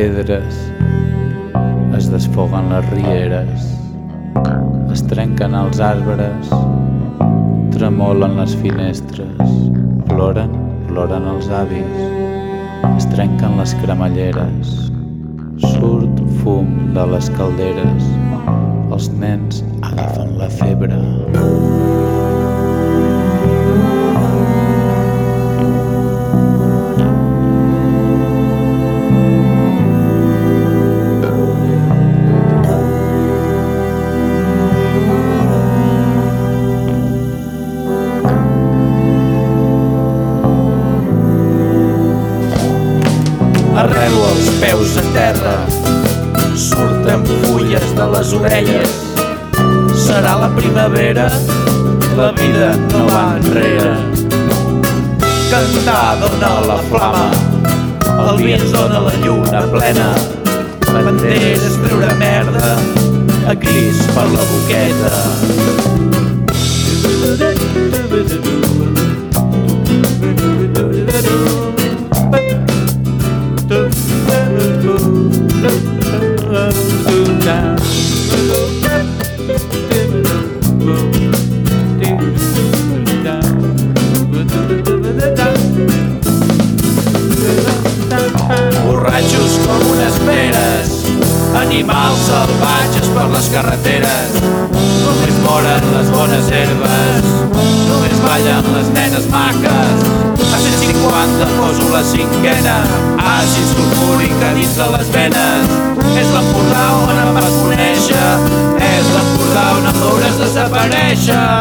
pedres, es desfoguen les rieres, es trenquen els arbres, tremolen les finestres, ploren els avis, es trenquen les cremalleres, surt fum de les calderes, els nens agafen la febre. Arrelo els peus a terra, surten fulles de les orelles. Serà la primavera, la vida no va enrere. Cantar dona la flama, el vi ens dona la lluna plena. Banderes treure merda, a crits per la boqueta. Borratxos com unes feres, animals salvatges per les carreteres. Només moren les bones herbes, només ballen les nenes maques. A 150 poso la cinquena, àcid sulfúric a dins de les venes. És l'Empordà on em vas conèixer, és l'Empordà on em veuràs desaparèixer.